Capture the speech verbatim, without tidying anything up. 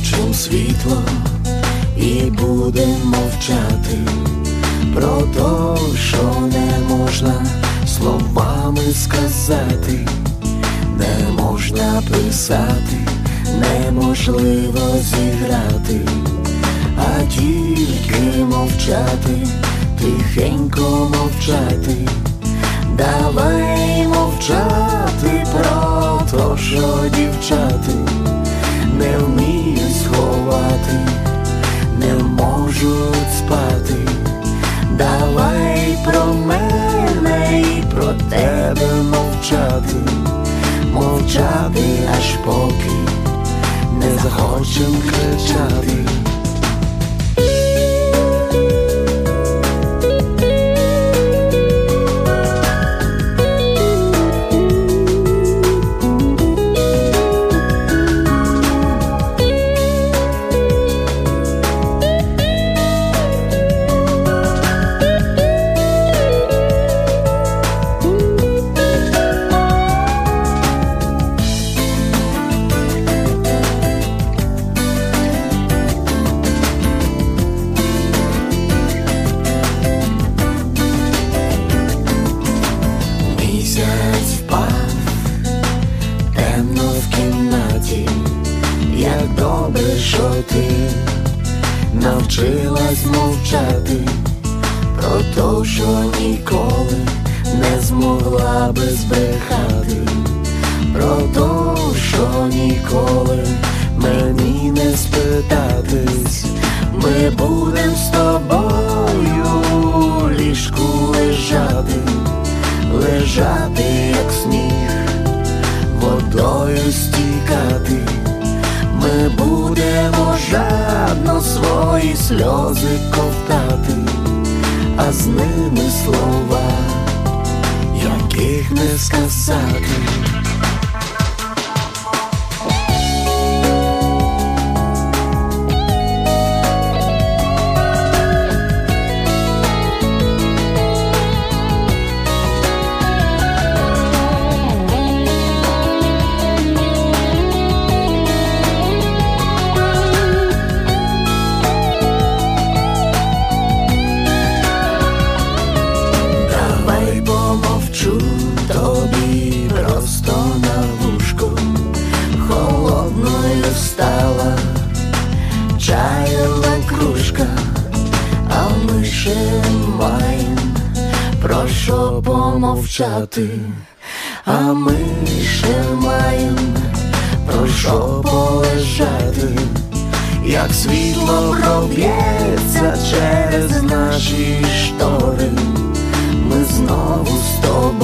включим світло і будем мовчати про то, що не можна словами сказати, не можна писати, неможливо зіграти, а тільки мовчати, тихенько мовчати. Давай мовчати про то, що дівчати не вміють сховати, не можуть спати. Давай про мене і про тебе мовчати, мовчати, аж поки не захочем кричати. Місяць впав, темно в кімнаті. Як добре, що ти навчилась мовчати про то, що ніколи не змогла би збрехати, про то, що ніколи мені не спитатись. Ми будем з тобою у ліжку лежати, лежати, як сніг, водою стікати. Ми будемо жадно свої сльози ковтати, а з ними слова, яких не сказати. Тобі просто на вушку, холодною стала чайна кружка, а ми ще маєм про що помовчати, а ми ще маєм про що полежати. Як світло проб'ється через наші штори, ми знову з тобою